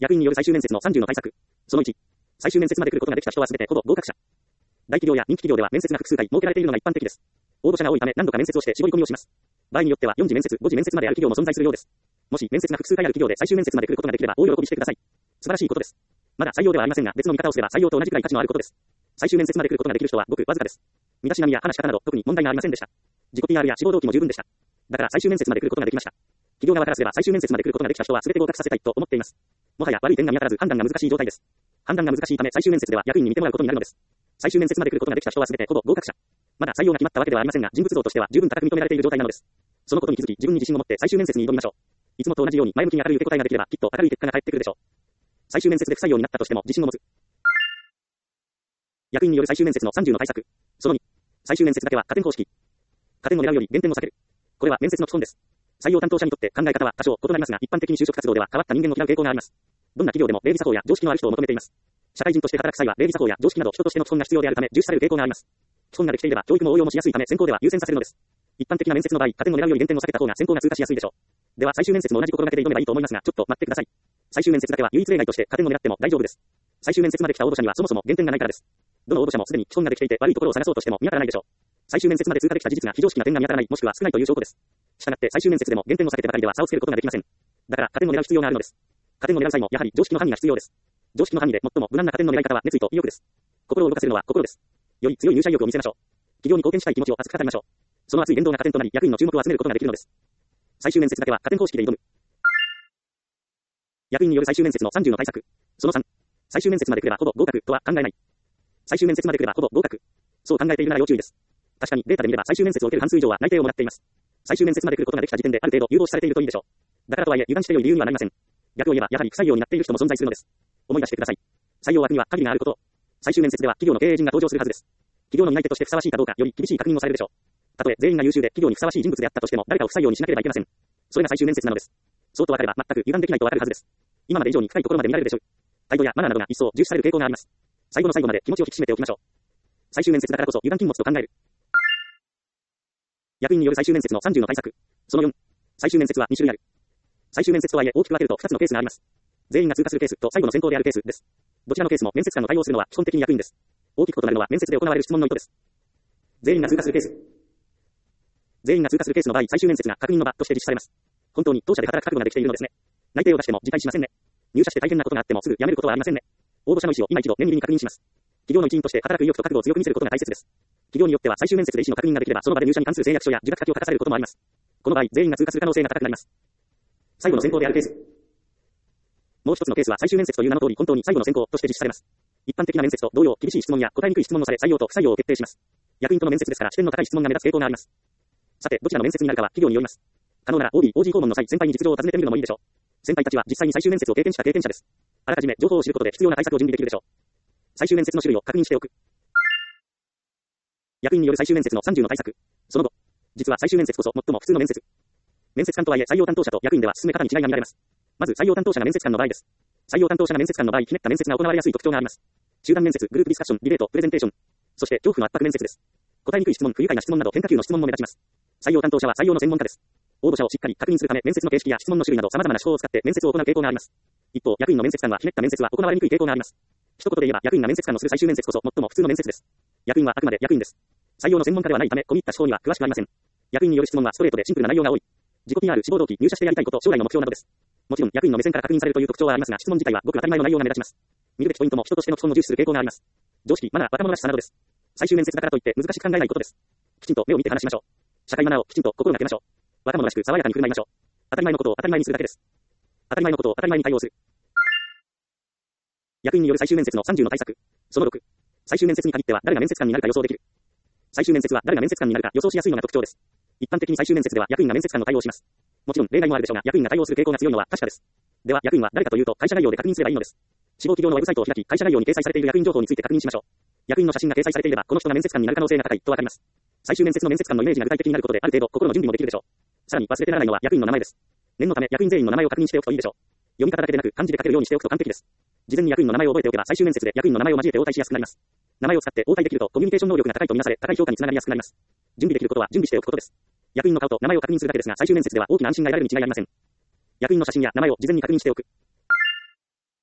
役員による最終面接の30の対策。その1、最終面接まで来ることができた人はすべてほぼ合格者。大企業や人気企業では面接が複数回設けられているのが一般的です。応募者が多いため何度か面接をして絞り込みをします。場合によっては4次面接、5次面接まである企業も存在するようです。もし面接が複数回ある企業で最終面接まで来ることができれば大喜びしてください。素晴らしいことです。まだ採用ではありませんが別の見方をすれば採用と同じくらい価値のあることです。最終面接まで来ることができる人はごくわずかです。身だしなみや話し方など特に問題がありませんでした。自己 PR や志望動機も十分でした。だから最終面接まで来ることができました。企業側からすれば最終面接まで来ることができた人は全て合格させたいと思っています。もはや悪い点が見当たらず判断が難しい状態です。判断が難しいため最終面接では役員に見てもらうことになるのです。最終面接まで来ることができた人は全てほぼ合格者。まだ採用が決まったわけではありませんが人物像としては十分高く認められている状態なのです。そのことに気づき自分に自信を持って最終面接に挑みましょう。いつもと同じように前向きに明るい受け答えができればきっと明るい結果が返ってくるでしょう。最終面接で不採用になったとしても自信を持つ。役員による最終面接の30の対策。その2、最終面接だけは加点方式。加点を狙うより減点を避ける。これは面接の基本です。採用担当者にとって考え方は多少異なりますが、一般的に就職活動では変わった人間を嫌う傾向があります。どんな企業でも礼儀作法や常識のある人を求めています。社会人として働く際は礼儀作法や常識など人としての基本が必要であるため重視される傾向があります。基本ができていれば教育も応用もしやすいため選考では優先させるのです。一般的な面接の場合、加点を狙うより減点を避けた方が選考が通過しやすいでしょう。では最終面接も同じ心がけで挑めばいいと思いますが、ちょっと待ってください。最終面接だけは唯一例外として加点を狙っても大丈夫です。最終面接まで来た応募者にはそもそも減点がないからです。どの応募者もすでに基本ができていて悪いところを探そうとしても見当たらないでしょう。最終面接まで通過できた事実が非常識な点が見当たらないもしくは少ないという証拠です。したがって最終面接でも減点を避けてばかりでは差をつけることができません。だから加点を狙う必要があるのです。加点を狙う際もやはり常識の範囲が必要です。常識の範囲で最も無難な加点の狙い方は熱意と意欲です。心を動かせるのは心です。より強い入社意欲を見せましょう。企業に貢献したい気持ちを熱く語りましょう。その熱い言動が加点となり役員の注目を集めることができるのです。最終面接だけは加点方式で挑む。役員による最終面接の30の対策。その3、最終面接まで来ればほぼ合格とは考えない。最終面接まで来ればほぼ合格。そう考えているなら要注意です。確かにデータで見れば最終面接を受ける半数以上は内定をもらっています。最終面接まで来ることができた時点である程度誘導されているといいでしょう。だからとはいえ油断して良い理由にはなりません。逆を言えばやはり不採用になっている人も存在するのです。思い出してください。採用枠には限りがあること。最終面接では企業の経営陣が登場するはずです。企業の担い手としてふさわしいかどうかより厳しい確認をされるでしょう。たとえ全員が優秀で企業にふさわしい人物であったとしても誰かを不採用にしなければいけません。それが最終面接なのです。そうと分かれば全く油断できないと分かるはずです。今まで以上に深いところまで見られるでしょう。態度やマナーなどが一層重視される傾向があります。最後の最後まで気持ちを引き締めておきましょう。最終面接だからこそ油断禁物と考える。役員による最終面接の30の対策。その4、最終面接は2種類ある。最終面接とはいえ大きく分けると2つのケースがあります。全員が通過するケースと最後の選考であるケースです。どちらのケースも面接官の対応するのは基本的に役員です。大きく異なるのは面接で行われる質問の意図です。全員が通過するケース。全員が通過するケースの場合、最終面接が確認の場として実施されます。本当に当社で働く覚悟ができているのですね。内定を出しても辞退しませんね。入社して大変なことがあってもすぐ辞めることはありませんね。応募者の意思を今一度念入りに確認します。企業の一員として働く意欲と覚悟を強く見せることが大切です。企業によっては最終面接で意思の確認ができればその場で入社に関する誓約書や受諾書きを書かされることもあります。この場合、全員が通過する可能性が高くなります。最後の選考であるケース。もう一つのケースは最終面接という名の通り本当に最後の選考として実施されます。一般的な面接と同様、厳しい質問や答えにくい質問をされ採用と不採用を決定します。役員との面接ですから視点の高い質問が目立つ傾向があります。さて、どちらの面接になるかは企業によります。可能なら OB、OG 訪問の際、先輩に実情を尋ねてみるのもいいでしょう。先輩たちは実際に最終面接を経験した経験者です。あらかじめ情報を知ることで必要な対策を準備できるでしょう。最終面接の種類を確認しておく。役員による最終面接の30の対策。その後、実は最終面接こそ最も普通の面接。面接官とはいえ採用担当者と役員では進め方に違いが見られます。まず採用担当者が面接官の場合です。採用担当者が面接官の場合、ひねった面接が行われやすい特徴があります。集団面接、グループディスカッション、ディベート、プレゼンテーション。そして恐怖の圧迫面接です。答えにくい質問、不愉快な質問など変化球の質問も目立ちます。採用担当者は採用の専門家です。応募者をしっかり確認するため面接の形式や質問の種類など様々な手法を使って面接を行う傾向があります。一方、役員の面接官はひねった面接は行われにくい傾向があります。一言で言えば役員が面接官のする最終面接こそ最も普通の面接です。役員はあくまで役員です。採用の専門家ではないため込み入った手法には詳しくありません。役員による質問はストレートでシンプルな内容が多い。自己 PR、志望動機、入社してやりたいこと、将来の目標などです。もちろん役員の目線から確認されるという特徴はありますが質問自体はごく当たり前の内容が目立ちます。見るべきポイントも人としての基本を重視する傾向があります。常識、マナー、若者らしさなどです。最終面接だからといって難しく考えないことです。きちんと目を見て話しましょう。社会マナーをきちんと心がけましょう。若者らしく爽やかに振る舞いましょう。当たり前のことを当たり前にするだけです。当たり前のことを当たり前に対応する。役員による最終面接の30の対策。その6、最終面接に限っては誰が面接官になるか予想できる。最終面接は誰が面接官になるか予想しやすいのが特徴です。一般的に最終面接では役員が面接官の対応をします。もちろん例外もあるでしょうが役員が対応する傾向が強いのは確かです。では役員は誰かというと会社概要で確認すればいいのです。志望企業のウェブサイトを開き会社概要に掲載されている役員情報について確認しましょう。役員の写真が掲載されていればこの人が面接官になる可能性が高いとわかります。最終面接の面接官のイメージが具体的になることである程度心の準備もできるでしょう。さらに忘れてならないのは役員の名前です。念のため役員全員の名前を確認しておくといいでしょう。読み方だけでなく漢字で書けるようにしておくと完璧です。事前に役員の名前を覚えておけば最終面接で役員の名前を交えて応対しやすくなります。名前を使って応対できるとコミュニケーション能力が高いとみなされ高い評価につながりやすくなります。準備できることは準備しておくことです。役員の顔と名前を確認するだけですが最終面接では大きな安心が得られるに違いありません。役員の写真や名前を事前に確認しておく。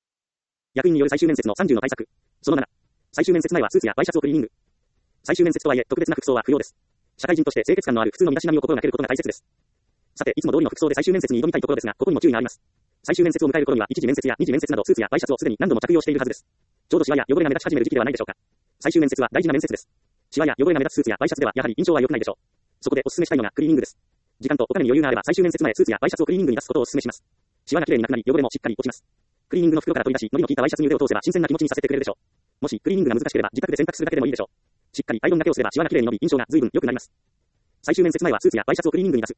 役員による最終面接の30の対策。その7。最終面接前はスーツやワイシャツをクリーニング。最終面接とはいえ、特別な服装は不要です。社会人として清潔感のある普通の身だしなみを心がけることが大切です。さて、いつも通りの服装で最終面接に挑みたいところですが、ここにも注意があります。最終面接を迎える頃には、一次面接や二次面接などスーツやワイシャツをすでに何度も着用しているはずです。ちょうどシワや汚れが目立ち始める時期ではないでしょうか。最終面接は大事な面接です。シワや汚れが目立つスーツやワイシャツではやはり印象は良くないでしょう。そこでお勧めしたいのがクリーニングです。時間とお金に余裕があれば最終面接前スーツやワイシャツをクリーニングに出すことをお勧めします。シワがきれいになくなり汚れもしっかり落ちます。クリーニングの袋から取り出し、ノリの効いたワイシャツに腕を通せば新鮮な気持ちにさせてくれるでしょう。もしクリーニングが難しければ自宅で洗濯するだけでもいいでしょう。しっかりアイロンだけをすればシワがきれいに伸び印象が随分良くなります。最終面接前はスーツやワイシャツをクリーニングに出す。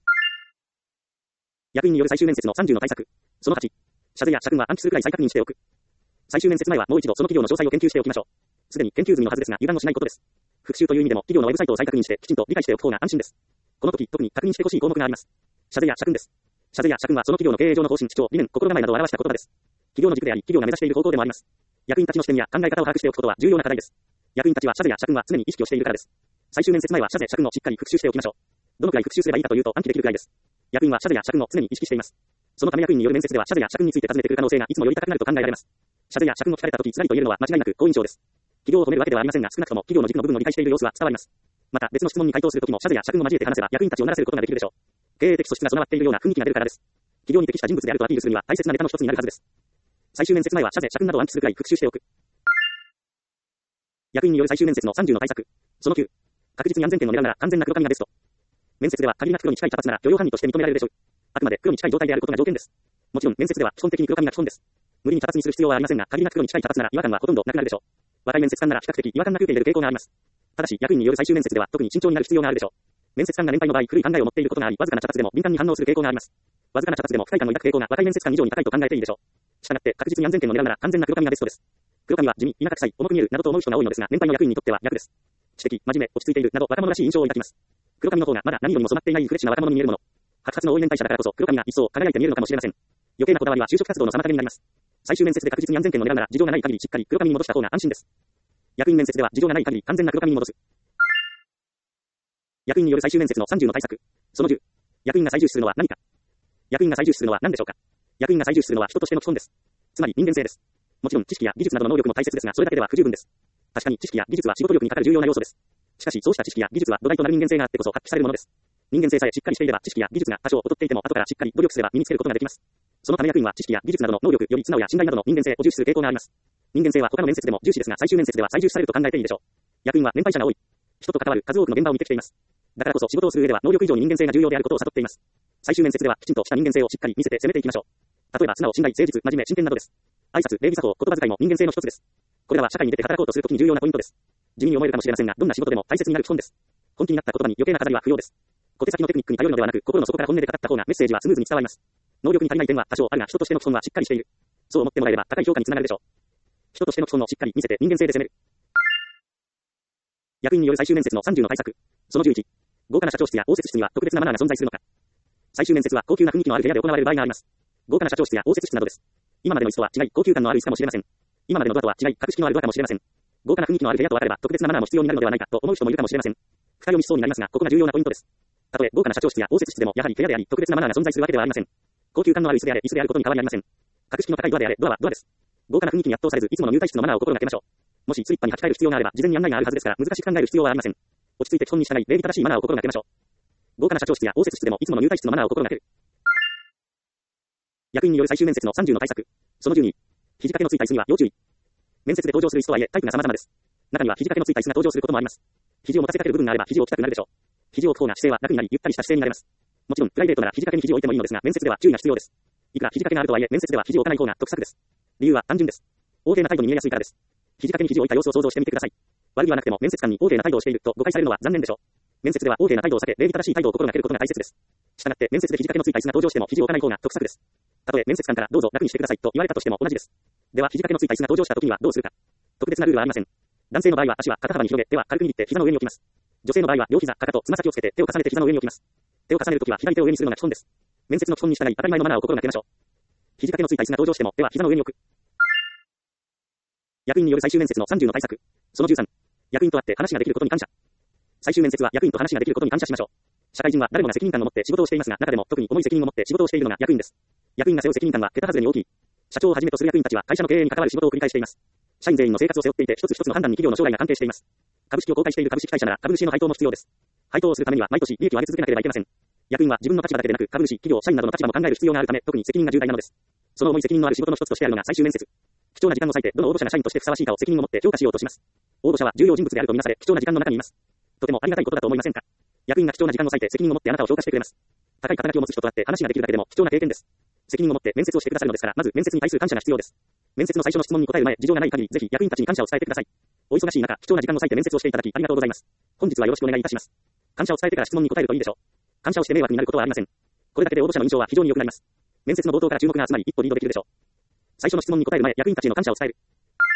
役員による最終面接の30の対策。その8。社税や社訓は暗記するくらい再確認しておく。最終面接前はもう一度その企業の詳細を研究しておきましょう。すでに研究済みのはずですが油断をしないことです。復習という意味でも企業のウェブサイトを再確認してきちんと理解しておく方が安心です。この時特に確認してほしい項目があります。社税や社訓です。社税や社訓はその企業の経営上の方針、主張、理念、心構えなどを表した言葉です。企業の軸であり、企業が目指している方向でもあります。役員たちの視点や考え方を把握しておくことは重要な課題です。役員たちは社税や社訓は常に意識をしているからです。最終面接前は社税社訓をしっかり復習しておきましょう。どのくらい復習すればいいかというと暗記できるくらいです。役員は社税や社訓を常に意識しています。そのため役員による面接では社税や社訓について尋ねてくる可能性がいつもより高くなると考えられます。社税や社訓を聞かれた時つらりと言えるのは間違いなく好印象です。企業を褒めるわけではありませんが少なくとも企業の軸の部分を理解している様子は伝わります。また別の質問に回答する時も社税や社訓を交えて話せば役員たちをならせることができるでしょう。経営的素質が備わっているような雰囲気が出るからです。企業に適した人物であるとアピールするには大切なネタの一つになるはずです。最終面接前は社税社訓などを暗記するくらい復習しておく。役員による最終面接の30の対策。その9。確実に安全点を狙うなら完全な黒髪がベスト。面接では限りなく黒に近い茶髪なら許容範囲として認められるでしょう。あくまで黒に近い状態であることが条件です。もちろん面接では基本的に黒髪が基本です。無理に茶髪にする必要はありませんが、限りなく黒に近い茶髪なら違和感はほとんどなくなるでしょう。若い面接官なら比較的違和感なく受け入れる傾向があります。ただし役員による最終面接では特に慎重になる必要があるでしょう。面接官が年配の場合古い考えを持っていることがあり、わずかな茶髪でも敏感に反応する傾向があります。わずかな茶髪でも不快感を抱く傾向が若い面接官以上に高いと考えていいでしょう。したがって確実に安全点を狙うなら完全な黒髪がベストです。黒髪は地味、田舎臭い、重く見えるなどと思う人が多いのですが、年配の役員にとっては逆です。知的、真面目、落ち着いているなど若者らしい印象を抱きます。黒髪の方がまだ何よりも染まっていないフレッシュな若者に見えるもの。白髪の多い年配者だからこそ黒髪が一層輝いて見えるのかもしれません。余計なこだわりは就職活動の妨げになります。最終面接で確実に安全点を狙うなら事情がない限りしっかり黒髪に戻した方が安心です。役員面接では事情がない限り完全な黒髪に戻す。役員による最終面接の30の対策。その10。役員が最重視するのは何か。役員が最重視するのは何でしょうか。役員が最重視するのは人としての基本です。つまり人間性です。もちろん知識や技術などの能力も大切ですが、それだけでは不十分です。確かに知識や技術は仕事力にかかる重要な要素です。しかしそうした知識や技術は土台となる人間性があってこそ発揮されるものです。人間性さえしっかりしていれば知識や技術が多少劣っていても後からしっかり努力すれば身につけることができます。そのため役員は知識や技術などの能力より素直や信頼などの人間性を重視する傾向があります。人間性は他の面接でも重視ですが最終面接では最重視されると考えていいでしょう。役員は年配者が多い。人と関わる数多くの現場を見てきています。だからこそ仕事をする上では能力以上に人間性が重要であることを悟っています。最終面接ではきちんとした人間性をしっかり見せて攻めていきましょう。例えば素直、信頼、誠実、真面目、真剣などです。挨拶、礼儀作法、言葉遣いも人間性の一つです。これらは社会に出て働こうとするときに重要なポイントです。地味に思えるかもしれませんが、どんな仕事でも大切になる基本です。本気になった言葉に余計な飾りは不要です。小手先のテクニックに頼るのではなく、心の底から本音で語った方がメッセージはスムーズに伝わります。能力に足りない点は多少あるが、人としての基本はしっかりしている。そう思ってもらえれば高い評価につながるでしょう。人としての基本をしっかり見せて人間性で攻める。役員による最終面接の30の対策。その11。豪華な社長室や応接室には特別なマナーが存在するのか。最終面接は高級な雰囲気のある部屋で行われる場合があります。豪華な社長室や応接室などです。今までの椅子とは違い高級感のある椅子かもしれません。今までのドアとは違い格式のあるドアかもしれません。豪華な雰囲気のある部屋と分かれば特別なマナーも必要になるのではないかと思う人もいるかもしれません。深読みしそうになりますが、ここが重要なポイントです。たとえ豪華な社長室や応接室でもやはり部屋であり特別なマナーが存在するわけではありません。高級感のある椅子であれ椅子であることに変わりありません。格式の高いドアであれドアはドアです。豪華な雰囲気に圧倒されずいつもの入退室のマナーを心がけましょう。もしスリッパに履き替える必要があれば事前に案内があるはずですから難しく考える必要はありません。落ち着いて基本に従い礼儀正しいマナーを心がけましょう。豪華な社長室や応接室でもいつもの入退室のマナーを心がける。役員による最終面接の30の対策。その12。肘掛けのついた椅子には要注意。面接で登場する椅子とはいえタイプが様々です。中には肘掛けのついた椅子が登場することもあります。肘を持たせかける部分があれば肘を置きたくなるでしょう。肘を置く方が姿勢は楽になりゆったりした姿勢になれます。もちろんプライベートなら肘掛けに肘を置いてもいいのですが面接では注意が必要です。いくら肘掛けがあるとはいえ面接では肘を置かない方が得策です。理由は単純です。横柄な態度に見えやすいからです。肘掛けに肘を置いた様子を想像してみてください。悪気はなくても面接官に横柄な態度をしていると誤解されるのは残念でしょう。面接では横柄な態度を避け礼儀正しい態度を心がけることが大切です。したがって面接で肘掛けのついた椅子が登場しても肘を置かない方が得策です。たとえ面接官からどうぞ楽にしてくださいと言われたとしても同じです。では肘掛けのついた椅子が登場した時にはどうするか。特別なルールはありません。男性の場合は足は肩幅に広げ手は軽く握って膝の上に置きます。女性の場合は両膝、かかと、つま先をつけて手を重ねて膝の上に置きます。手を重ねるときは左手を上にするのが基本です。面接の基本に従い当たり前のマナーを心がけましょう。肘掛けのついた椅子が登場しても手は膝の上に置く。役員による最終面接の30の対策。その13。役員と会って話ができることに感謝。最終面接は役員と話ができることに感謝しましょう。社会人は誰もが責任感を持って仕事をしていますが、中でも特に重い責任を持って仕事をしているのが役員です。役員が背負う責任感は桁外れに大きい。 社長をはじめとする役員たちは会社の経営に関わる仕事を繰り返しています。社員全員の生活を背負っていて、一つ一つの判断に企業の将来が関係しています。株式を公開している株式会社なら株主への配当も必要です。配当をするためには毎年利益を上げ続けなければいけません。役員は自分の立場だけでなく、株主、企業、社員などの立場も考える必要があるため、特に責任が重大なのです。その重い責任のある仕事の一つとしてあるのが最終面接。貴重な時間を割いて、どの応募者が社員としてふさわしいかを責任を持って評価しようとします。応募者は重要人物であるとみなされ、貴重な時間の中にいます。とてもありがたいことだと思いませんか？役員が貴重な時間を割いて責任を持ってあなたを評価してくれます。高い肩書きを持つ人と会って話ができるだけでも貴重な経験です。責任を持って面接をしてくださるのですから、まず面接に対する感謝が必要です。面接の最初の質問に答える前、事情がない限り、ぜひ役員たちに感謝を伝えてください。お忙しい中、貴重な時間を割いて面接をしていただき、ありがとうございます。本日はよろしくお願いいたします。感謝を伝えてから質問に答えるといいでしょう。感謝をして迷惑になることはありません。これだけで応募者の印象は非常に良くなります。面接の冒頭から注目が集まり、一歩リードできるでしょう。最初の質問に答える前、役員たちへの感謝を伝える。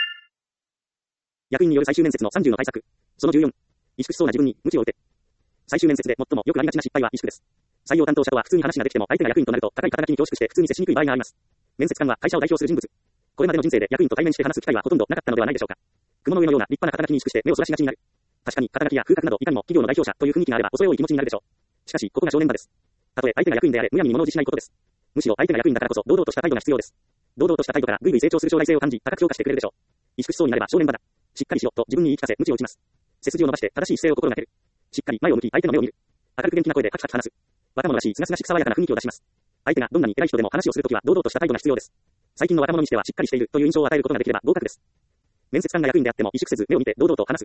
役員による最終面接の30の対策。その14。萎縮しそうな自分に無知を置いて。最終面接で最もよくありがちな失敗は萎縮です。採用担当者とは普通に話ができても、相手が役員となると高い肩書きに恐縮して普通に接しにくい場合があります。面接官は会社を代表する人物。これまでの人生で役員と対面して話す機会はほとんどなかったのではないでしょうか。雲の上のような立派な肩書きに萎縮して目をそらしがちになる。確かに肩書きや風格などいかにも企業の代表者という雰囲気があれば恐れ多い気持ちになるでしょう。しかしここが正念場です。たとえ相手が役員であれ、むやみに物おじしないことです。むしろ相手が役員だからこそ堂々とした態度が必要です。堂々とした態度からぐいぐい成長する将来性を感じ、高く評価してくれるでしょう。萎縮しそうになれば正念場だ。しっかりしろと自分に言い聞かせ、無知を打ちます。背筋を伸ばして正しい姿勢を心がける。しっかり前を向き相手の目を見る。明るく元気な声でカチカチ話す。若者らしいすがすがしく爽やかな雰囲気を出します。相手がどんなに偉い人でも話をするときは堂々とした態度が必要です。最近の若者にしてはしっかりしているという印象を与えることができれば合格です。面接官が役員であっても萎縮せず目を見て堂々と話す。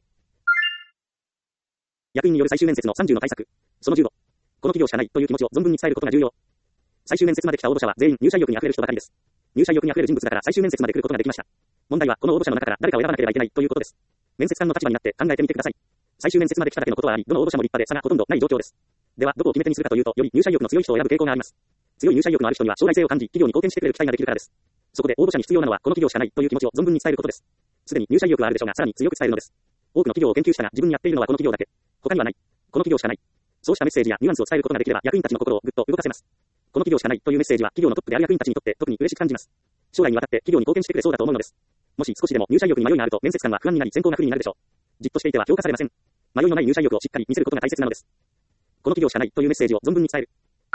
役員による最終面接の30の対策。その15。この企業しかないという気持ちを存分に伝えることが重要。最終面接まで来た応募者は全員入社意欲に溢れる人ばかりです。入社意欲に溢れる人物だから最終面接まで来ることができました。問題はこの応募者の中から誰かを選ばなければいけないということです。面接官の立場になって考えてみてください。最終面接まで来ただけのことはあり、どの応募者も立派で差がほとんどない状況です。ではどこを決め手にするかというと、より入社意欲の強い人を選ぶ傾向があります。強い入社意欲のある人には将来性を感じ、企業に貢献してくれる期待ができるからです。そこで応募者に必要なのはこの企業しかないという気持ちを存分に伝えることです。すでに入社意欲はあるでしょうが、さらに強く伝えるのです。多くの企業を研究したが、自分にやっているのはこの企業だけ。他にはない。この企業しかない。そうしたメッセージやニュアンスを伝えることができれば、役員たちの心をぐっと動かせます。この企業しかないというメッセージは、企業のトップである役員たちにとって特に嬉しく感じます。将来にわたって企業に貢献してくれそうだと思うのです。もし少しでも入社意欲に迷いがあると、面接官は不安になり、選考が不利になるでしょう。じっとしていては評価されません。迷いのない入社意欲をしっかり見せることが大切なのです。この企業しかないというメッセージを存分に伝える。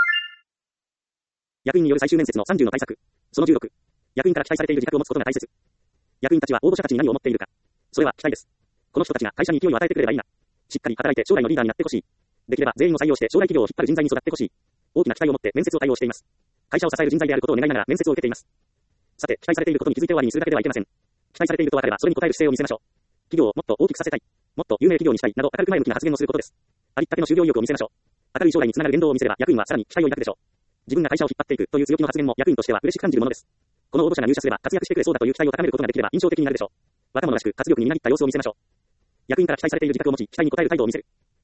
役員による最終面接の30の対策。その16。役員から期待されている自覚を持つことが大切。役員たちは応募者たちに何を思っているか。それは期待です。この人たちが会社に勢いを与えてくれればいいな。しっかり働いて将来のリーダーになってほしい。できれば全員を採用して将来企業を引っ張る人材に育ってほしい。大きな期待を持って面接を対応しています。会社を支える人材であることを願いながら面接を受けています。さて、期待されていることに気づいて終わりにするだけではいけません。期待されていると分かればそれに応える姿勢を見せましょう。企業をもっと大きくさせたい。もっと有名企業にしたいなど明るく前向きな発言をすることです。ありったけの就業意欲を見せましょう。明るい将来につながる言動を見せれば役員はさらに期待を抱くでしょう。自分が会社を引っ張っていくという強気の発言も役員としては嬉しく感じるものです。この応募者が入社すれば活躍してくれそうだという期待を高めることができれば印象的になるでしょう。若者らしく活力にみなぎった様子を見せましょう。役員から期待されている自覚を持ち、期待に応える態度を見せる。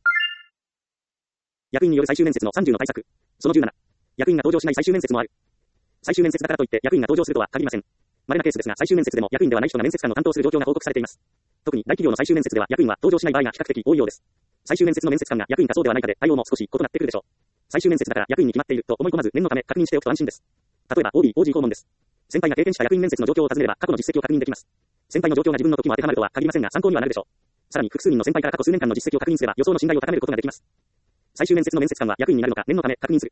役員による最終面接の30の対策。その17。役員が登場しない最終面接もある。最終面接だからといって役員が登場するとは限りません。稀なケースですが最終面接でも役員ではない人が面接官を担当する状況が報告されています。特に大企業の最終面接では役員は登場しない場合が比較的多いようです。最終面接の面接官が役員かそうではないかで対応も少し異なってくるでしょう。最終面接だから役員に決まっていると思い込まず念のため確認しておくと安心です。例えば OB、OG 訪問です。先輩が経験した役員面接の状況を尋ねれば過去の実績を確認できます。先輩の状況が自分の時も当てはまるとは限りませんが参考にはなるでしょう。さらに複数人の先輩から過去数年間の実績を確認すれば予想の信頼を高めることができます。最終面接の面接官は役員になるのか念のため確認する。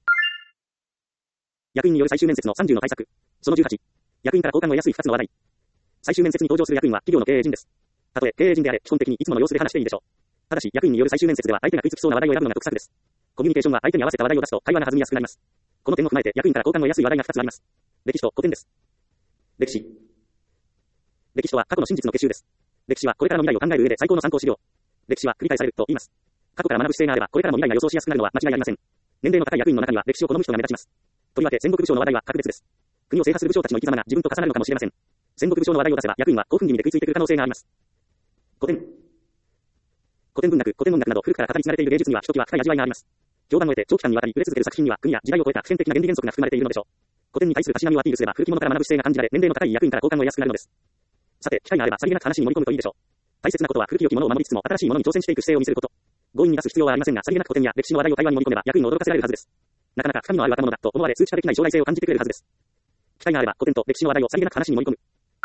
役員による最終面接の30の対策。その18。役員から好感を得やすい2つの話題。最終面接に登場する役員は企業の経営陣です。たとえ経営陣であれ、基本的にいつもの様子で話していいでしょう。ただし役員による最終面接では相手が食いつきそうな話題を選ぶのが得策です。コミュニケーションは相手に合わせた話題を出すと会話が弾みやすくなります。この点を踏まえて役員から好感を得やすい話題が2つあります。歴史と古典です。歴史。歴史とは過去の真実の結集です。歴史はこれからの未来を考える上で最高の参考資料。歴史は繰り返されると言います。過去から学ぶ姿勢があればこれからも未来が予想しやすくなるのは間違いありません。年齢の高い役員の中には歴史を好む人が目立ちます。とりわけ戦国武将の話題は格別です。国を制覇する武将たちの生き様が自分と重なるのかもしれません。戦国武将の話題を出せば役員は興奮気味で食いついてくる可能性があります。古典。古典文学、古典音楽など古くから語り継がれている芸術にはひときわ深い味わいがあります。評判を得て長期間にわたり売れ続ける作品には国や時代を超えた普遍的な原理原則が含まれているのでしょう。古典に対するたしなみをアピールすれば古き物から学ぶ姿勢が感じられ、年齢の高い役員から好感を得やすくなるのです。さて、機会があればさりげなく話に盛り込むといいでしょう。大切なことは古き良きものを守りつつも新しいものに挑戦していく姿勢を見せること。強引に出す必要はありませんが、さりげなく古典や歴史の話題を会話に盛り込めば役員を驚かせられるはずです。なかなか深みのある若者だと思われ数値化できない将来性を感じてくれるはずです。機会があれば古典と歴史の話題をさりげなく話に盛り込む。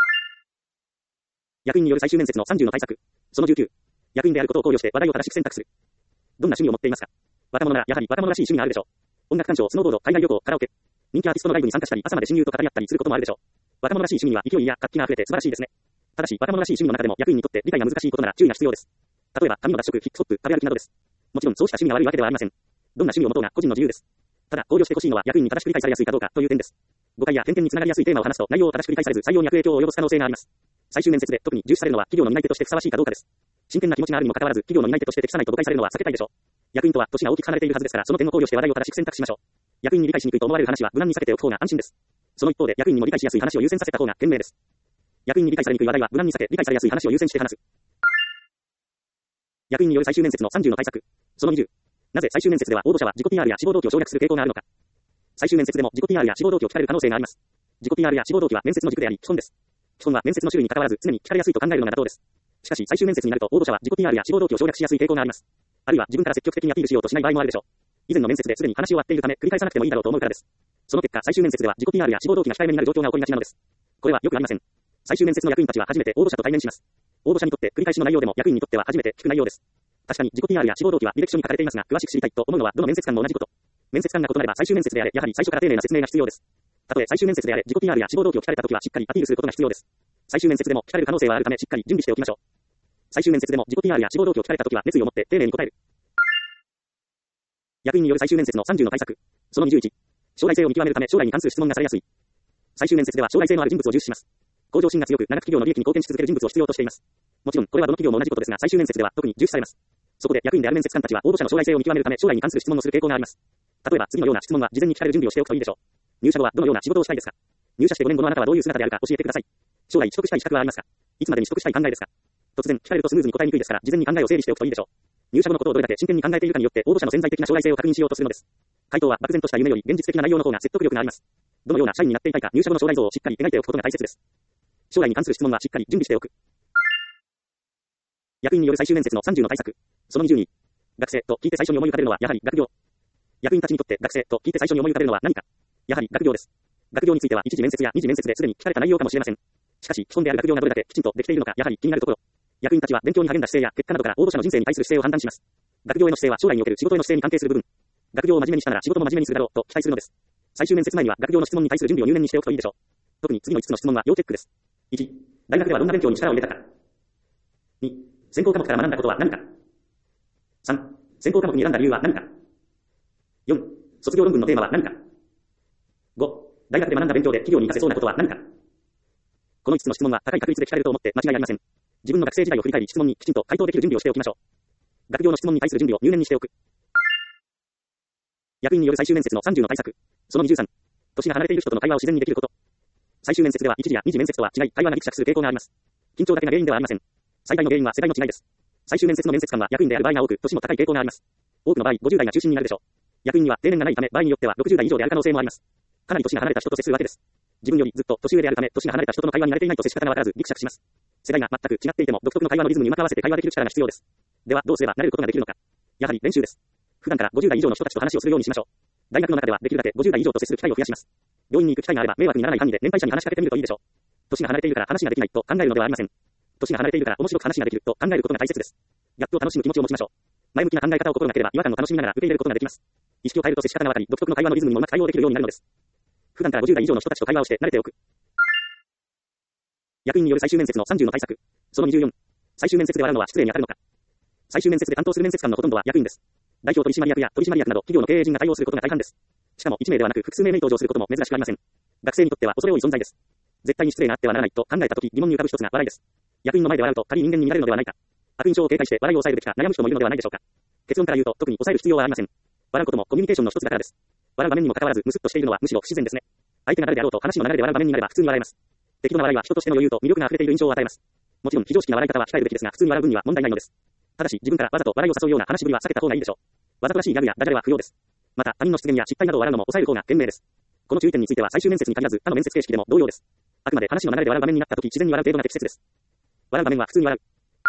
役員による最終面接の30の対策。その19。役員であることを考慮して話題を正しく選択する。どんな趣味を持っていますか？若者ならやはり若者らしい趣味があるでしょう。音楽鑑賞、スノーボード、海外旅行、カラオケ。人気アーティストのライブに参加したり、朝まで親友と語り合ったりすることもあるでしょう。 若者らしい趣味には勢いや活気が溢れて素晴らしいですね。ただし、若者らしい趣味の中でも役員にとって理解が難しいことなら注意が必要です。例えば、髪の脱色、ヒップホップ、食べ歩きなどです。もちろん、そうした趣味が悪いわけではありません。どんな趣味を持とうが個人の自由です。ただ、考慮してほしいのは役員に正しく理解されやすいかどうかという点です。誤解や偏見につながりやすいテーマを話すと内容を正しく理解されず採用に悪影響を及ぼす可能性があります。最終面接で特に重視されるのは企業の担い手としてふさわしいかどうかです。真剣な気持ちがあるにもかかわらず企業の担い手として適さないと誤解されるのは避けたいでしょう。役員とは年が大きく離れているはずですから、その点を考慮して話題を正しく選択しましょう。役員に理解しにくいと思われる話は無難に避けておく方が安心です。その一方で役員にも理解しやすい話を優先させた方が賢明です。役員に理解されにくい話題は無難に避け、理解されやすい話を優先して話す。役員による最終面接の30の対策。その20。なぜ最終面接では応募者は自己 PR や志望動機を省略する傾向があるのか。最終面接でも自己 PR や志望動機を聞かれる可能性があります。自己 PR や志望動機は面接の軸であり、基本です。基本は面接の種類に関わらず常に聞かれやすいと考えるのが妥当です。しかし最終面接になると応募者は自己 PR や志望動機を省略しやすい傾向があります。あるいは自分から積極的にアピールしようとしない場合もあるでしょう。以前の面接ですでに話し終わっているため繰り返さなくてもいいだろうと思うからです。その結果最終面接では自己 PR や志望動機が控えめになる状況が起こりがちなのです。これはよくありません。最終面接の役員たちは初めて応募者と対面します。応募者にとって繰り返しの内容でも役員にとっては初めて聞く内容です。確かに自己 PR や志望動機は履歴書に書かれていますが詳しく知りたいと思うのはどの面接官も同じこと。面接官が異なれば最終面接であれやはり最初から丁寧な説明が必要です。たとえ最終面接であれ自己 PR や志望動機を聞かれたときはしっかりアピールすることが必要です。最終面接でも聞かれる可能性はあるためしっかり準備しておきましょう。最終面接でも自己 PR や志望動機を聞かれたときは熱意を持って丁寧に答える。役員による最終面接の30の対策。その21。将来性を見極めるため将来に関する質問がされやすい。最終面接では将来性のある人物を重視します。向上心が強く長く企業の利益に貢献し続ける人物を必要としています。もちろんこれはどの企業も同じことですが最終面接では特に重視されます。そこで役員である面接官たちは応募者の将来性を見極めるため将来に関する質問をする傾向があります。例えば次のような質問は事前に聞かれる準備をしておくといいでしょう。入社後はどのような仕事をしたいですか。入社して5年後のあなたはどういう姿であるか教えてください。将来取得したい資格はありますか。いつまでに取得したい考えですか。突然聞かれるとスムーズに答えにくいですから事前に考えを整理しておくといいでしょう。入社後のことをどれだけ真剣に考えているかによって応募者の潜在的な将来性を確認しようとするのです。回答は漠然とした夢より現実的な内容の方が説得力があります。どのような社員になっていたいか入社後の将来像をしっかり描いておくことが大切です。将来に関する質問はしっかり準備しておく。役員による最終面接の30の対策。その22。学生と聞いて最初に思い浮かべるのはやはり学業。役員たちにとって学生と聞いて最初に思い浮かべるのは何か。やはり学業です。学業については一次面接や二次面接ですでに聞かれた内容かもしれません。しかし基本である学業がどれだけきちんとできているのかやはり気になるところ。役員たちは勉強に励んだ姿勢や結果などから応募者の人生に対する姿勢を判断します。学業への姿勢は将来における仕事への姿勢に関係する部分。学業を真面目にしたなら仕事も真面目にするだろうと期待するのです。最終面接前には学業の質問に対する準備を入念にしておくといいでしょう。特に次の5つの質問は要チェックです。1、大学ではどんな勉強に力を入れたか。2、専攻科目から学んだことは何か。3、専攻科目に選んだ理由は何か。4、卒業論文のテーマは何か。5、大学で学んだ勉強で企業に活かせそうなことは何か。この5つの質問は高い確率で聞かれると思って間違いありません。自分の学生時代を振り返り質問にきちんと回答できる準備をしておきましょう。学業の質問に対する準備を入念にしておく。役員による最終面接の30の対策。その23。年が離れている人との会話を自然にできること。最終面接では一次や二次面接とは違い、会話がギクシャクする傾向があります。緊張だけが原因ではありません。最大の原因は世代の違いです。最終面接の面接官は役員である場合が多く、年も高い傾向があります。多くの場合、50代が中心になるでしょう。役員には定年がないため、場合によっては60代以上である可能性もあります。かなり年が離れた人と接するわけです。自分よりずっと年上であるため、年が離れた人との会話に慣れていないと接し方がわからず、ギクシャクします。世代が全く違っていても、独特の会話のリズムにうまく合わせて会話できる力が必要です。では、どうすれば慣れることができるのか。やはり練習です。普段から50代以上の人たちと話をするようにしましょう。大学の中ではできるだけ50代以上と接する機会を増やします。病院に行く機会があれば迷惑にならない範囲で年配者に話しかけてみるといいでしょう。年が離れているから話ができないと考えるのではありません。年が離れているから面白く話ができると考えることが大切です。やっと楽しむ気持ちを持ちましょう。前向きな考え方を心がければ違和感を楽しみながら受け入れることができます。意識を変えると接し方がわかり、独特の会話のリズムにもうまく対応できるようになるのです。普段から50代以上の人たちと会話をして慣れておく。役員による最終面接の30の対策。その24。最終面接で笑うのは失礼に当たるのか。最終面接で担当する面接官のほとんどは役員です。代表取締役や取締役など企業の経営陣が対応することが大半です。しかも1名ではなく複数名に登場することも珍しくありません。学生にとっては恐れ多い存在です。絶対に失礼があってはならないと考えたとき疑問に浮かぶ一つが笑いです。役員の前で笑うと軽い人間に見られるのではないか。悪印象を警戒して笑いを抑えるべきか悩む人もいるのではないでしょうか。結論から言うと特に抑える必要はありません。笑うこともコミュニケーションの一つだからです。笑う場面にもかかわらずムスッとしているのはむしろ不自然ですね。相手が誰であろうと話の流れで笑う場面になれば普通に笑えます。適度な笑いは人としての余裕と魅力が溢れている印象を与えます。もちろん非常識な笑い方は控えるべきですが普通に笑う分には問題ないのです。ただし自分からわざと笑いを誘うような話しぶりは避けた方がいいでしょう。わざとらしいギャグやダジャレは不要です。また他人の失言や失敗などを笑うのも抑える方が賢明です。この注意点については最終面接に限らず他の面接形式でも同様です。あくまで話の流れで笑う場面になったとき自然に笑う程度が適切です。笑う場面は普通に笑う。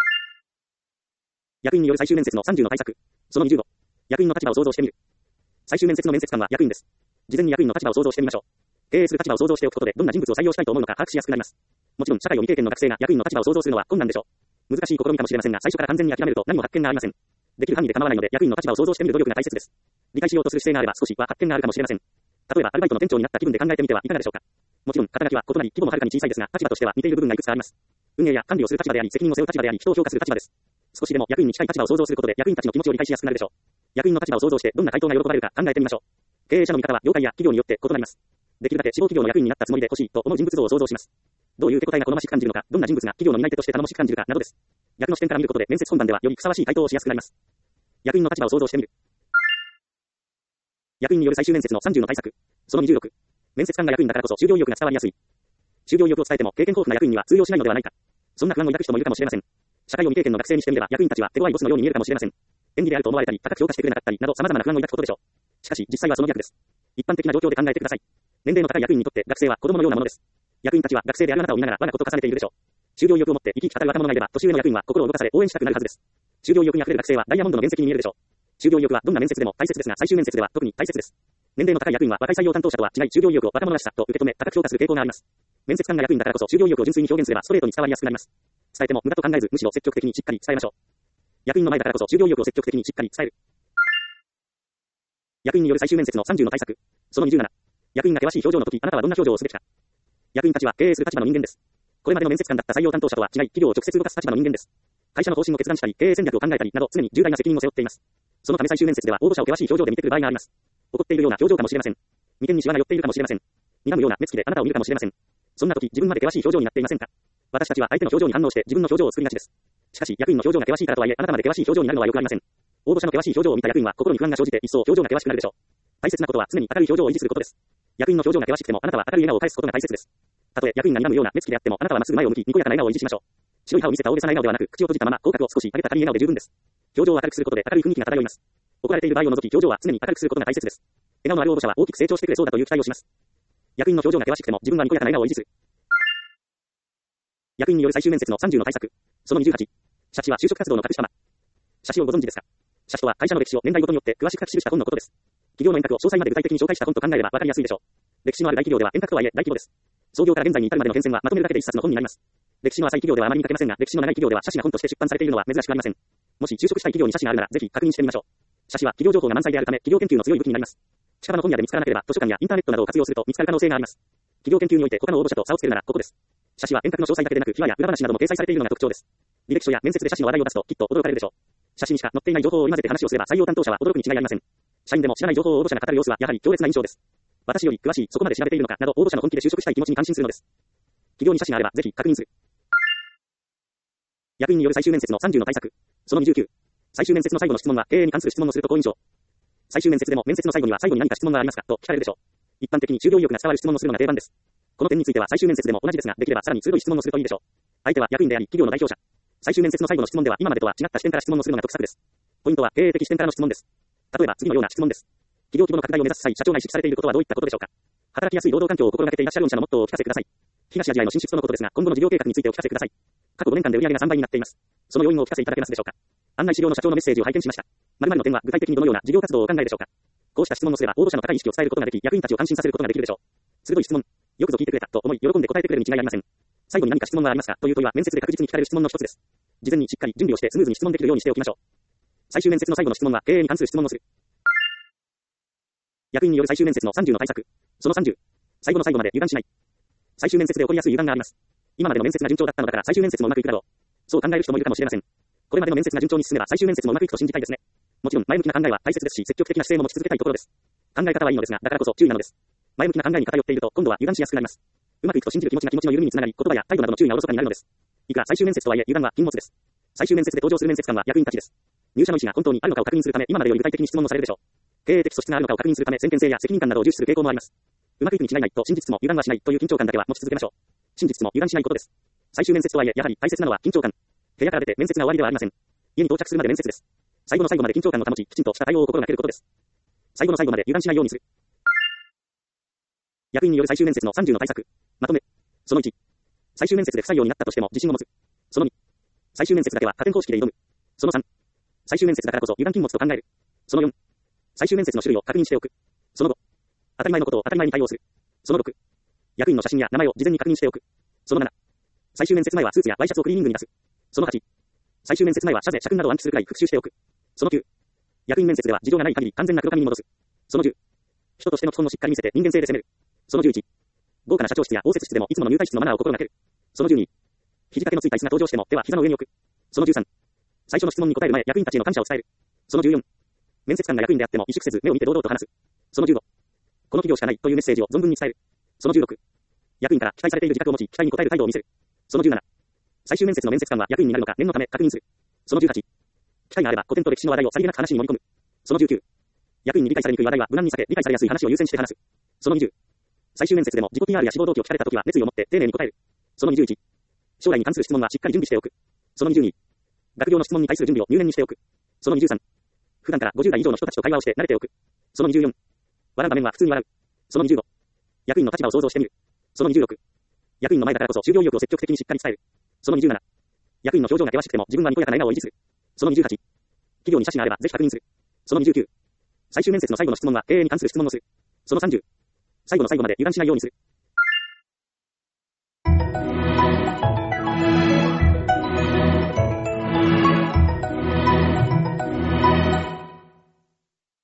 役員による最終面接の30の対策。その25。役員の立場を想像してみる。最終面接の面接官は役員です。事前に役員の立場を想像してみましょう。経営する立場を想像しておくことでどんな人物を採用したいと思うのか把握しやすくなります。もちろん社会を未経験の学生が役員の立場を想像するのは困難でしょう。難しい試みかもしれませんが最初から完全に諦めると何も発見がありません。できる範囲で構わないので役員の立場を想像してみる努力が大切です。理解しようとする姿勢があれば少しは発見があるかもしれません。例えばアルバイトの店長になった気分で考えてみてはいかがでしょうか。 もちろん、肩書きは異なり、規模もはるかに小さいですが、立場としては似ている部分がいくつかあります。運営や管理をする立場であり、責任を背負う立場であり、人を評価する立場です。少しでも役員に近い立場を想像することで、役員たちの気持ちを理解しやすくなるでしょう。役員の立場を想像して、どんな回答が喜ばれるか考えてみましょう。経営者の見方は、業界や企業によって異なります。できるだけ志望企業の役員になったつもりで欲しいと思う人物像を想像します。どういう手応えが好ましく感じるのか、どんな人物が企業の担い手として頼もしく感じるかなどです。逆の視点から見ることで、面接本番ではよりふさわしい回答をしやすくなります。役員の立場を想像してみる。役員による最終面接の30の対策。その26。面接官が役員だからこそ就業意欲が伝わりやすい。就業意欲を伝えても経験豊富な役員には通用しないのではないか。そんな不安を抱く人もいるかもしれません。社会を未経験の学生にしてみれば役員たちは手強いボスのように見えるかもしれません。便利であると思われたり、高く評価してくれなかったりなど様々な不安を抱くことでしょう。しかし実際はその逆です。一般的な状況で考えてください。年齢の高い役員にとって学生は子供のようなものです。役員たちは学生であるあなたを見ながら我がことを重ねているでしょう。就業意欲を持って生き生き語る若者がいれば年上の役員は心を動かされ応援したくなるはずです。就業意欲に溢れる学生はダイヤモンドの原石に見えるでしょう。就業意欲はどんな面接でも大切ですが最終面接では特に大切です。年齢の高い役員は若い採用担当者とは違い就業意欲を若者らしさと受け止め高く評価する傾向があります。面接官が役員だからこそ就業意欲を純粋に表現すればストレートに伝わりやすくなります。伝えても無駄と考えずむしろ積極的にしっかり伝えましょう。役員の前だからこそ就業意欲を積極的にしっかり伝える。役員による最終面接の30の対策。その27。役員が険しい表情の時、あなたはどんな表情をすべきか。役員たちは経営する立場の人間です。これまでの面接官だった採用担当者とは違い、企業を直接動かす立場の人間です。会社の方針を決断したり、経営戦略を考えたりなど常に重大な責任を背負っています。そのため最終面接では応募者を険しい表情で見てくる場合があります。怒っているような表情かもしれません。眉間にシワが寄っているかもしれません。睨むような目つきであなたを見るかもしれません。そんな時、自分まで険しい表情になっていませんか。私たちは相手の表情に反応して自分の表情を作りがちです。しかし、役員の表情が険しいからとはいえ、あなたまで険しい表情になるのはよくありません。応募者の険しい表情を見た役員は心に不安が生じて一層表情が険しくなるでしょう。大切なことは常に明るい表情を維持することです。役員の表情が険しくてもあなたは明るい笑顔を返すことが大切です。たとえ役員が睨むような目つきであってもあなたはまっすぐ前を向き、にこやかな笑顔を維持しましょう。白い歯を見せた大げさな笑顔ではなく、口を閉じたまま口角を少し上げた軽い笑顔で十分です。表情を明るくすることで明るい雰囲気が漂います。怒られている場合を除き表情は常に明るくすることが大切です。笑顔のある応募者は大きく成長してくれそうだという期待をします。役員の表情が険しくても自分はにこやかな笑顔を維持する。役員による最終面接の30の対策。その28。社地は就職活動の隠し玉。社地をご存知ですか。社地とは会社の歴史を年代ごとによって詳しく書き記した本のことです。企業の円卓を詳細まで具体的に紹介した本と考えればわかりやすいでしょう。歴史のある大企業では円卓とはいえ大規模です。創業から現在に至るまでの変遷はまとめるだけで一冊の本になります。歴史の浅い企業ではあまり見かけませんが、歴史の長い企業では社史が本として出版されているのは珍しくありません。もし就職したい企業に社史があるならぜひ確認してみましょう。社史は企業情報が満載であるため企業研究の強い武器になります。近場の本屋で見つからなければ図書館やインターネットなどを活用すると見つかる可能性があります。企業研究において他の応募者と差をつけるならここです。社史は円卓の詳細だけでなく秘話や裏話なども掲載されているのが特徴です。履歴書や面接で社史の話題を出すときっと驚かれるでしょう。社史にしか載っていない情報を織り交ぜて話をすれば採用担当者は驚くに違いありません。社員でも知らない情報を応募者が語る様子はやはり強烈な印象です。私より詳しい、そこまで調べているのかなど応募者の本気で就職したい気持ちに感心するのです。企業に社史があればぜひ確認する。役員による最終面接の30の対策。その29。最終面接の最後の質問は経営に関する質問をすると好印象。最終面接でも面接の最後には最後に何か質問がありますかと聞かれるでしょう。一般的に就業意欲が伝わる質問をするのが定番です。この点については最終面接でも同じですが、できればさらに鋭い質問をするといいでしょう。相手は役員であり企業の代表者。最終面接の最後の質問では今までとは違った視点から質問をするのが得策です。ポイントは経営的視点からの質問です。例えば次のような質問です。企業規模の拡大を目指す際、社長が意識されていることはどういったことでしょうか。働きやすい労働環境を心がけていらっしゃる御社のモットーをお聞かせください。東アジアへの進出とのことですが、今後の事業計画についてお聞かせください。過去5年間で売上が3倍になっています。その要因をお聞かせいただけますでしょうか。案内資料の社長のメッセージを拝見しました。〇〇の点は具体的にどのような事業活動をお考えでしょうか。こうした質問をすれば応募者の高い意識を伝えることができ、役員たちを安心させることができるでしょう。鋭い質問。よくぞ聞いてくれたと思い喜んで答えてくれるに違いありません。最後に何か質問はありますかという問いは面接で確実に聞かれる質問の一つです。事前にしっかり準備をしてスムーズに質問できるようにしておきましょう。最終面接の最後の質問は経営に関する質問をする。役員による最終面接の30の対策。その30。最後の最後まで油断しない。最終面接で起こりやすい油断があります。今までの面接が順調だったのだから最終面接もうまくいくだろう。そう考える人もいるかもしれません。これまでの面接が順調に進めば最終面接もうまくいくと信じたいですね。もちろん前向きな考えは大切ですし、積極的な姿勢も持ち続けたいところです。考え方はいいのですが、だからこそ注意なのです。前向きな考えに偏っていると今度は油断しやすくなります。うまくいくと信じる気持ちが気持ちの緩みにつながり、言葉や態度などの注意がおろそかになるのです。いくら最終面接とはいえ油断は禁物です。最終面接で登場する面接官は役員たちです。入社の意思が本当にあるのかを確認するため、今までより具体的に質問をされるでしょう。経営的素質があるのかを確認するため、先見性や責任感などを重視する傾向もあります。うまくいくに違いないと信じつつも油断はしないという緊張感だけは持ち続けましょう。信じつつも油断しないことです。最終面接とはいえやはり大切なのは緊張感。部屋から出て面接が終わりではありません。家に到着するまで面接です。最後の最後まで緊張感を保ち、きちんとした対応を心がけることです。最後の最後まで油断しないようにする。役員による最終面接の30の対策。まとめ。その1。最終面接で不採用になったとしても自信を持つ。その2。最終面接だけは加点方式で挑む。その3。最終面接だからこそ油断禁物と考える。その4。最終面接の種類を確認しておく。その5。当たり前のことを当たり前に対応する。その6。役員の写真や名前を事前に確認しておく。その7。最終面接前はスーツやワイシャツをクリーニングに出す。その8。最終面接前は社税、社訓などを暗記するくらい復習しておく。その9。役員面接では事情がない限り完全な黒紙に戻す。その10。人としての基本をしっかり見せて人間性で攻める。その11。 豪華な社長室や応接室でもいつもの入会室のマナーを心がける。その12、肘掛けのついた椅子が登場しても手は膝の上に置く。その13、最初の質問に答える前、役員たちへの感謝を伝える。その14、面接官が役員であっても萎縮せず目を見て堂々と話す。その15、この企業しかないというメッセージを存分に伝える。その16、役員から期待されている自覚を持ち、期待に応える態度を見せる。その17、最終面接の面接官は役員になるのか念のため確認する。その18、機会があれば古典と歴史の話題をさりげなく話に盛り込む。その19、役員に理解されにくい話題は無難に避け、理解されやすい話を優先して話す。その20、最終面接でも自己 PR や志望動機を聞かれたときは熱意を持って丁寧に答える。その21、将来に関する質問はしっかり準備しておく。その22、学業の質問に対する準備を入念にしておく。その23、普段から50代以上の人たちと会話をして慣れておく。その24、笑う場面は普通に笑う。その25、役員の立場を想像してみる。その26、役員の前だからこそ就業意欲を積極的にしっかり伝える。その27、役員の表情が険しくても自分はにこやかな笑顔を維持する。その28、企業に写真があればぜひ確認する。その29、最終面接の最後の質問は経営に関する質問をする。その30、最後の最後まで油断しないようにする。